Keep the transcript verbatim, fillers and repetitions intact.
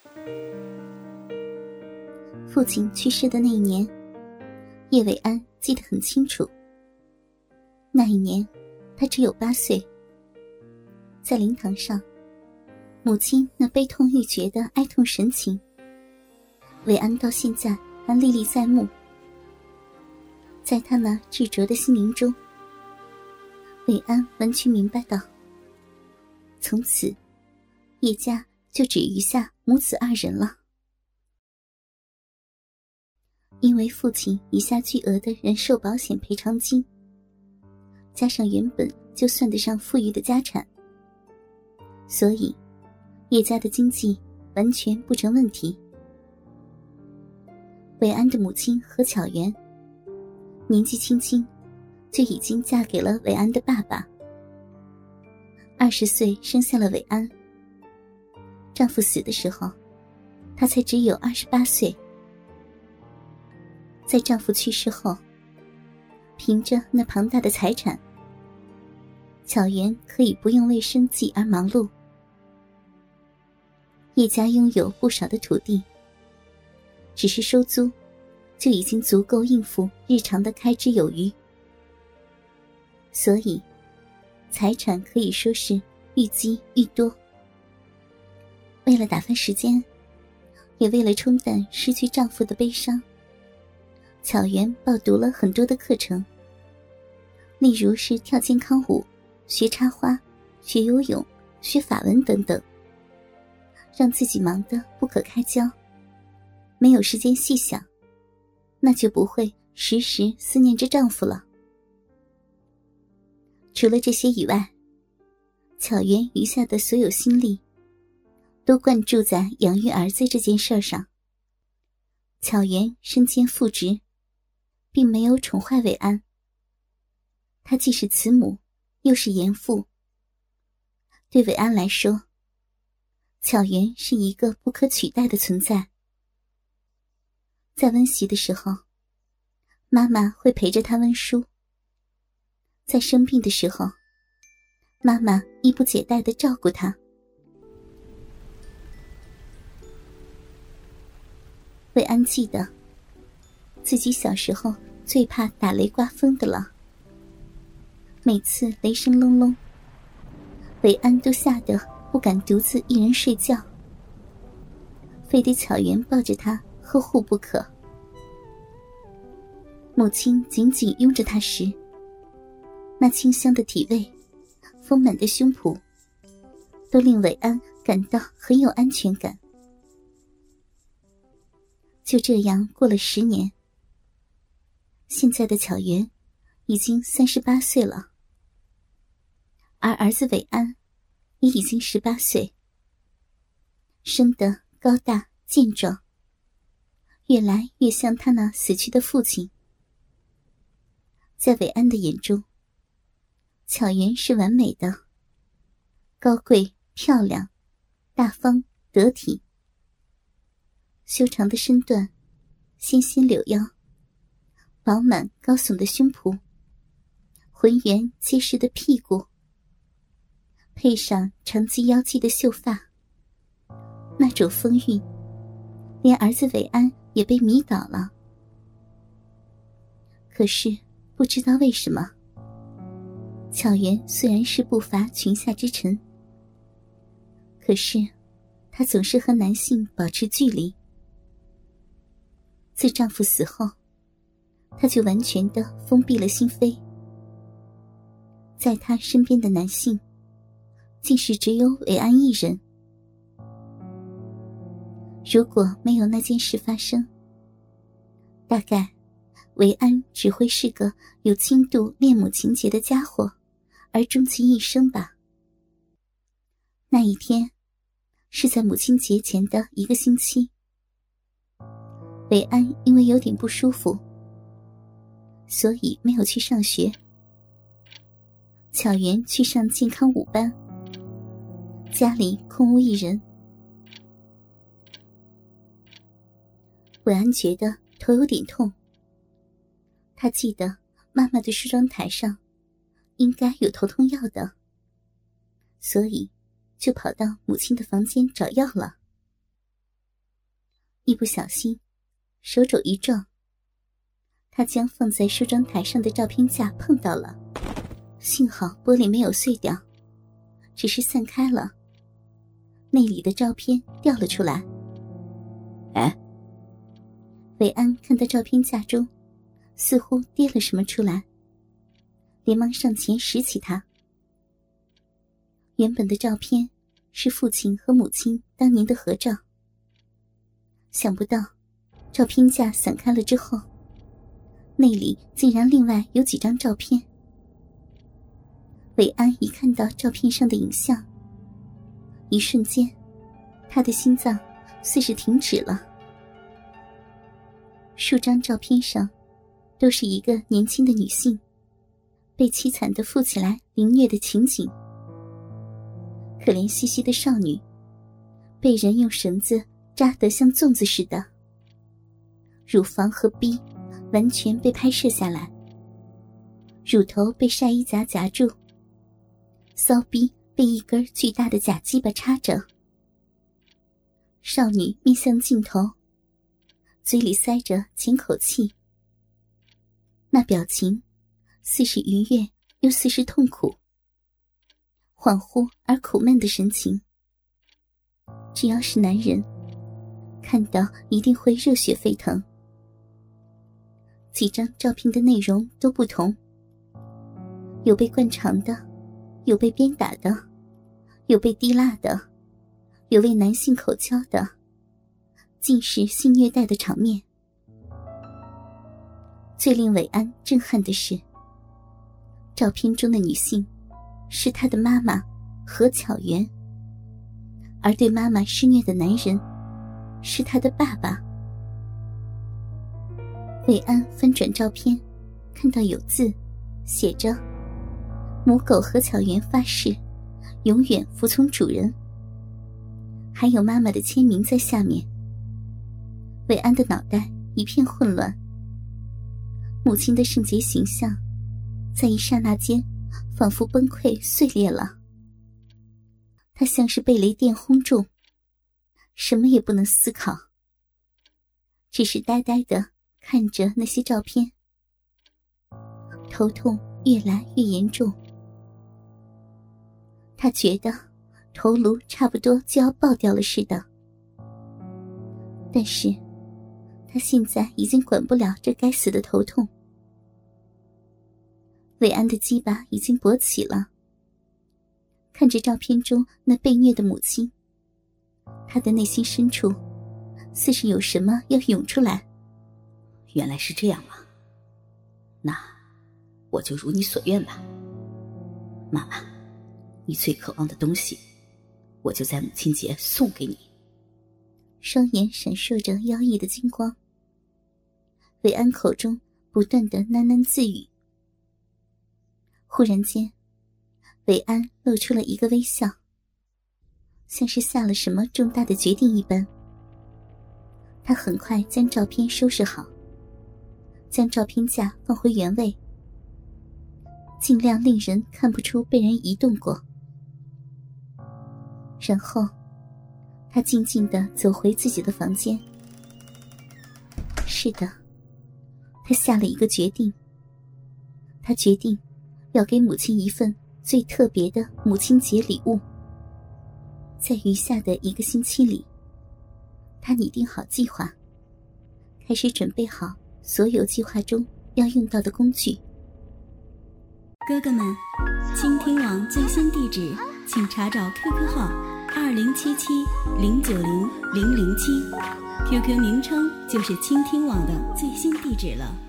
父亲去世的那一年，叶伟安记得很清楚。那一年他只有八岁。在灵堂上，母亲那悲痛欲绝的哀痛神情，伟安到现在还历历在目。在他那执着的心灵中，伟安完全明白到，从此叶家就只余下母子二人了。因为父亲遗下巨额的人寿保险赔偿金，加上原本就算得上富裕的家产，所以叶家的经济完全不成问题。伟安的母亲何巧媛年纪轻轻就已经嫁给了伟安的爸爸，二十岁生下了伟安。丈夫死的时候，她才只有二十八岁。在丈夫去世后，凭着那庞大的财产，巧媛可以不用为生计而忙碌。叶家拥有不少的土地，只是收租就已经足够应付日常的开支有余，所以财产可以说是愈积愈多。为了打发时间，也为了冲淡失去丈夫的悲伤，巧媛报读了很多的课程，例如是跳健康舞、学插花、学游泳、学法文等等，让自己忙得不可开交，没有时间细想，那就不会时时思念着丈夫了。除了这些以外，巧媛余下的所有心力都灌注在养育儿子这件事上。巧媛身兼父职，并没有宠坏伟安。她既是慈母，又是严父。对伟安来说，巧媛是一个不可取代的存在。在温习的时候，妈妈会陪着他温书；在生病的时候，妈妈衣不解带地照顾他。伟安记得自己小时候最怕打雷刮风的了，每次雷声隆隆，伟安都吓得不敢独自一人睡觉，非得巧媛抱着他呵护不可。母亲紧紧拥着他时，那清香的体味，丰满的胸脯，都令伟安感到很有安全感。就这样过了十年，现在的巧媛已经三十八岁了，而儿子伟安也已经十八岁，生得高大健壮，越来越像他那死去的父亲。在伟安的眼中，巧媛是完美的，高贵漂亮，大方得体。修长的身段，纤纤柳腰，饱满高耸的胸脯，浑圆结实的屁股，配上长及腰际的秀发，那种风韵，连儿子伟安也被迷倒了。可是不知道为什么，巧媛虽然是不乏裙下之臣，可是她总是和男性保持距离。自丈夫死后，她就完全的封闭了心扉，在她身边的男性竟是只有伟安一人。如果没有那件事发生，大概伟安只会是个有轻度恋母情节的家伙，而终其一生吧。那一天是在母亲节前的一个星期，伟安因为有点不舒服，所以没有去上学。巧媛去上健康舞班，家里空无一人。伟安觉得头有点痛，他记得妈妈的梳妆台上应该有头痛药的，所以就跑到母亲的房间找药了。 一不小心手肘一撞，他将放在梳妆台上的照片架碰到了，幸好玻璃没有碎掉，只是散开了，内里的照片掉了出来。 哎， 韦安看到照片架中似乎跌了什么出来，连忙上前拾起它。原本的照片是父亲和母亲当年的合照，想不到照片架散开了之后，内里竟然另外有几张照片。韦安一看到照片上的影像，一瞬间他的心脏似是停止了。数张照片上都是一个年轻的女性被凄惨地负起来凌虐的情景，可怜兮兮的少女被人用绳子扎得像粽子似的，乳房和逼完全被拍摄下来，乳头被晒衣夹夹住，骚逼被一根巨大的假鸡巴插着，少女面向镜头，嘴里塞着浅口气，那表情似是愉悦又似是痛苦，恍惚而苦闷的神情。只要是男人看到一定会热血沸腾。几张照片的内容都不同，有被灌肠的，有被鞭打的，有被滴蜡的，有为男性口交的，尽是性虐待的场面。最令韦安震撼的是，照片中的女性是他的妈妈何巧媛，而对妈妈施虐的男人是他的爸爸。韦安翻转照片，看到有字写着母狗何巧媛发誓永远服从主人，还有妈妈的签名在下面。韦安的脑袋一片混乱，母亲的圣洁形象在一刹那间仿佛崩溃碎裂了，他像是被雷电轰中，什么也不能思考，只是呆呆地看着那些照片，头痛越来越严重，他觉得头颅差不多就要爆掉了似的。但是他现在已经管不了这该死的头痛。韦安的鸡巴已经勃起了，看着照片中那被虐的母亲，他的内心深处似是有什么要涌出来。 原来是这样啊，那我就如你所愿吧。妈妈，你最渴望的东西，我就在母亲节送给你。 双眼闪烁着妖异的金光，韦安口中不断的喃喃自语。忽然间，韦安露出了一个微笑，像是下了什么重大的决定一般。他很快将照片收拾好，将照片架放回原位，尽量令人看不出被人移动过。然后他静静地走回自己的房间。是的，他下了一个决定。他决定要给母亲一份最特别的母亲节礼物。在余下的一个星期里，他拟定好计划，开始准备好所有计划中要用到的工具。 哥哥们，倾听网最新地址请查找 Q Q 号二零七七零九零零零七 ，Q Q 名称就是倾听网的最新地址了。